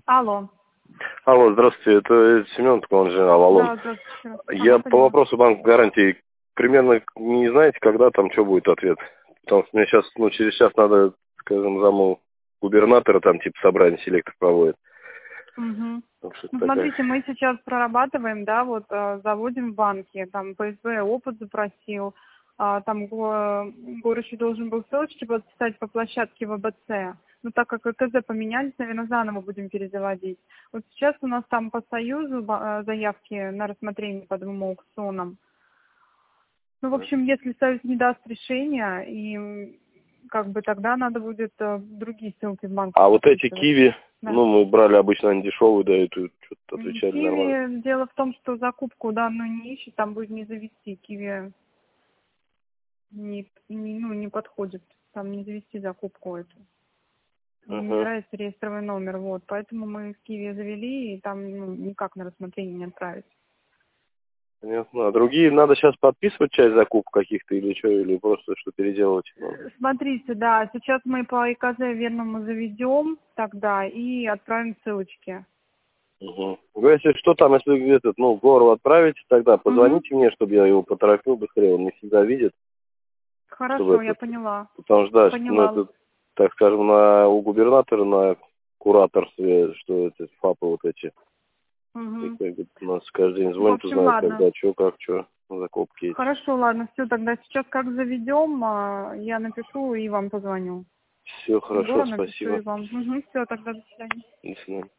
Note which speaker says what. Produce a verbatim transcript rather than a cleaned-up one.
Speaker 1: Алло.
Speaker 2: Алло, здравствуйте, это Семен, он же Авалон.
Speaker 1: Да, здравствуйте.
Speaker 2: Я
Speaker 1: Ага,
Speaker 2: по
Speaker 1: поняла.
Speaker 2: вопросу банка гарантии примерно не знаете, когда там что будет ответ? Потому что мне сейчас, ну, через час надо, скажем, заму губернатора там типа собрание селектор проводит.
Speaker 1: Угу.
Speaker 2: Там что-то
Speaker 1: Ну,
Speaker 2: такое.
Speaker 1: смотрите, мы сейчас прорабатываем, да, вот э, заводим в банке, там ПСБ опыт запросил, а, там го, Гор еще должен был ссылочки подписать по площадке ВБЦ. Ну, так как ЭКЗ поменялись, наверное, заново будем перезаводить. Вот сейчас у нас там по Союзу ба- э, заявки на рассмотрение по двум аукционам. Ну, в общем, если Союз не даст решения, и м, как бы тогда надо будет э, другие ссылки в банк
Speaker 2: А вот эти
Speaker 1: подписывать.
Speaker 2: киви,
Speaker 1: Да.
Speaker 2: ну, мы брали обычно, они дешевые, да, и тут что-то
Speaker 1: М,
Speaker 2: отвечали нормально.
Speaker 1: Киви, дело в том, что закупку данную не ищет, там будет не завести. Киви не, не, ну, не подходит, там не завести закупку эту. Не
Speaker 2: Ага.
Speaker 1: нравится реестровый номер, вот. Поэтому мы в Киви завели, и там ну, никак на рассмотрение не отправить.
Speaker 2: Понятно. А другие надо сейчас подписывать часть закупок каких-то или что, или просто что переделывать? Ну,
Speaker 1: Смотрите, да, сейчас мы по ИКЗ верному заведем тогда и отправим ссылочки.
Speaker 2: угу. Вы, если что там, если где-то, ну, Гору отправите, тогда
Speaker 1: Угу.
Speaker 2: позвоните мне, чтобы я его поторопил быстрее, он не всегда видит, чтобы
Speaker 1: Хорошо, я
Speaker 2: это,
Speaker 1: поняла.
Speaker 2: потому что, да, ну,
Speaker 1: Поняла.
Speaker 2: это, так скажем, на, у губернатора, на кураторстве, что это, ФАПы вот эти, и
Speaker 1: Угу.
Speaker 2: как бы у нас каждый день
Speaker 1: В
Speaker 2: звонит,
Speaker 1: общем,
Speaker 2: узнает,
Speaker 1: ладно.
Speaker 2: когда, что, как, что, закупки эти.
Speaker 1: Хорошо, ладно, все, тогда сейчас как заведем, а, я напишу и вам позвоню.
Speaker 2: Все хорошо,
Speaker 1: Егору напишу и
Speaker 2: спасибо.
Speaker 1: вам. Угу, все, тогда до свидания.
Speaker 2: До свидания.